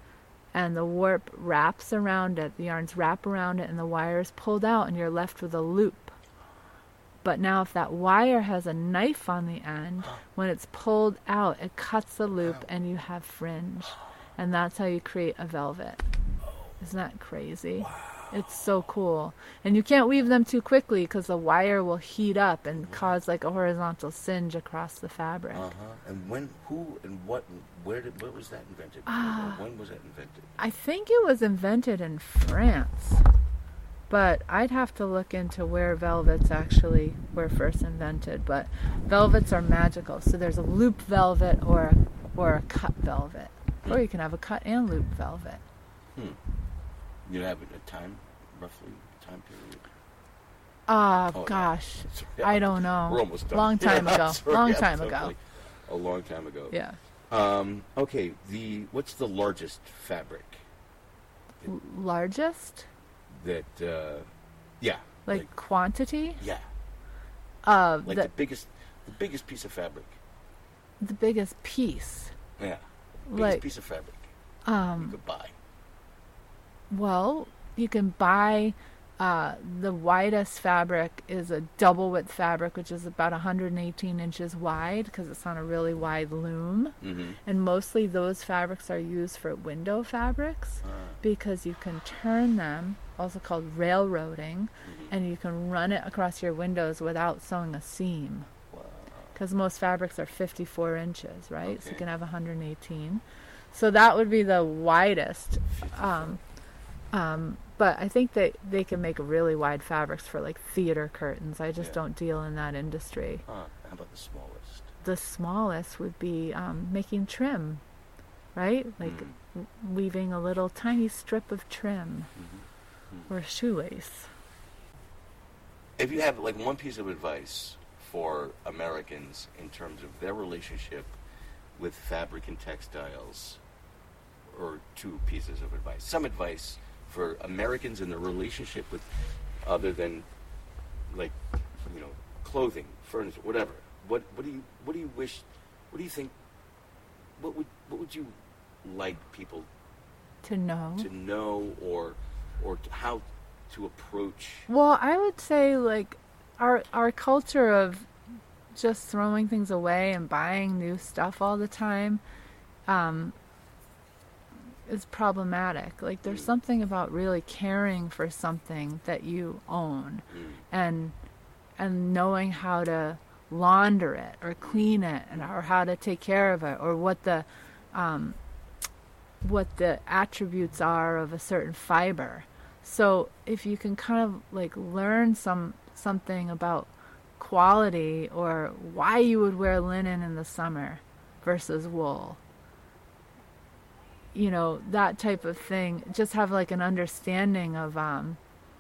and the warp wraps around it, the yarns wrap around it, and the wire is pulled out, and you're left with a loop. But now if that wire has a knife on the end, when it's pulled out, it cuts the loop, and you have fringe. And that's how you create a velvet. Isn't that crazy? It's so cool. And you can't weave them too quickly because the wire will heat up and cause like a horizontal singe across the fabric. Uh-huh. And when, who, and what, where did, where was that invented? Ah. When was that invented? I think it was invented in France. But I'd have to look into where velvets actually were first invented. But velvets are magical. So there's a loop velvet or a, or a cut velvet. Hmm. Or you can have a cut and loop velvet. Hmm. You have a time, roughly, time period? Uh, oh, gosh. No. I don't know. We're almost done. Long time yeah, ago. sorry, long yeah, time totally. ago. A long time ago. Yeah. Um, okay, the what's the largest fabric? L- largest? That, uh, yeah. Like, like quantity? Yeah. Uh, like the, the biggest, the biggest piece of fabric. The biggest piece? Yeah. Biggest like, piece of fabric um, you could buy. Well, you can buy uh, the widest fabric is a double width fabric, which is about one hundred eighteen inches wide because it's on a really wide loom. Mm-hmm. And mostly those fabrics are used for window fabrics uh. because you can turn them, also called railroading, mm-hmm. and you can run it across your windows without sewing a seam. Because wow. most fabrics are fifty-four inches, right? Okay. So you can have one hundred eighteen. So that would be the widest. Um, Um, but I think that they can make really wide fabrics for like theater curtains. I just yeah. don't deal in that industry. Huh. How about the smallest? The smallest would be um, making trim, right? Like mm. w- weaving a little tiny strip of trim mm-hmm. Mm-hmm. or shoelace. If you have like one piece of advice for Americans in terms of their relationship with fabric and textiles, or two pieces of advice, some advice for Americans in their relationship with other than like, you know, clothing, furniture, whatever. What what do you what do you wish what do you think what would what would you like people to know to know or or to how to approach? Well, I would say like our our culture of just throwing things away and buying new stuff all the time um is problematic. Like there's mm. something about really caring for something that you own mm. and and knowing how to launder it or clean it and or how to take care of it or what the um, what the attributes are of a certain fiber. So if you can kind of like learn some something about quality or why you would wear linen in the summer versus wool, you know, that type of thing, just have like an understanding of um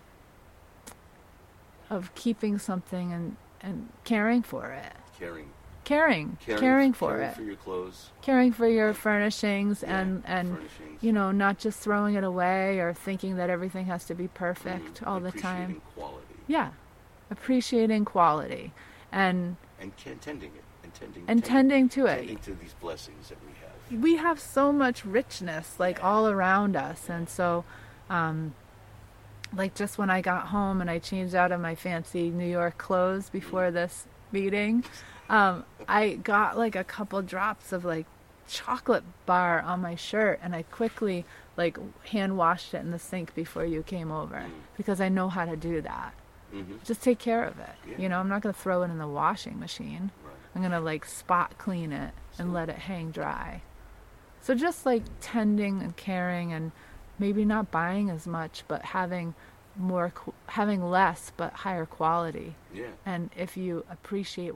of keeping something and and caring for it. Caring. Caring. Caring, caring for caring it. for your clothes. Caring for your furnishings yeah, and, and furnishings. You know, not just throwing it away or thinking that everything has to be perfect mm, all the time. Appreciating quality. Yeah. Appreciating quality. And and tending it. And tending, and tending to it. Tending to these blessings that we have. We have so much richness like all around us, and so um like just when I got home and I changed out of my fancy New York clothes before this meeting, um I got like a couple drops of like chocolate bar on my shirt, and I quickly like hand washed it in the sink before you came over mm. because I know how to do that. Mm-hmm. Just take care of it. Yeah. You know, I'm not going to throw it in the washing machine. Right. I'm going to like spot clean it and so. let it hang dry. So just like tending and caring and maybe not buying as much, but having more, having less, but higher quality. Yeah. And if you appreciate